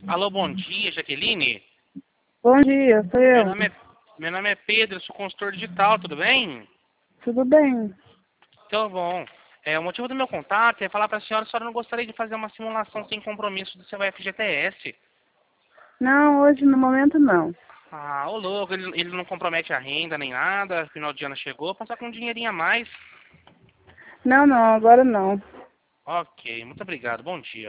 Alô, bom dia, Jaqueline. Bom dia, sou Meu eu. nome é, meu nome é Pedro, eu sou consultor digital, tudo bem? Tudo bem? Então, bom. O motivo do meu contato é falar para a senhora não gostaria de fazer uma simulação sem compromisso do seu FGTS. Não, hoje no momento não. Ah, ô louco, ele não compromete a renda nem nada, final de ano chegou, passar com um dinheirinho a mais. Não, agora não. Ok, muito obrigado, bom dia.